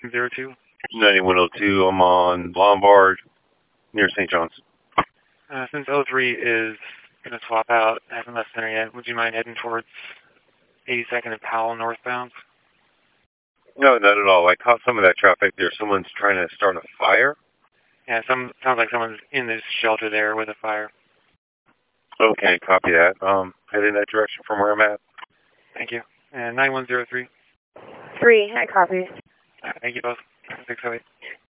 9102. 9102, I'm on Lombard, near St. John's. Since 03 is going to swap out, haven't left center yet, would you mind heading towards 82nd and Powell northbound? No, not at all. I caught some of that traffic there. Someone's trying to start a fire. Yeah, sounds like someone's in this shelter there with a fire. Okay, copy that. Head in that direction from where I'm at. Thank you. And 9103. 3, I copy. Thank you both. 608.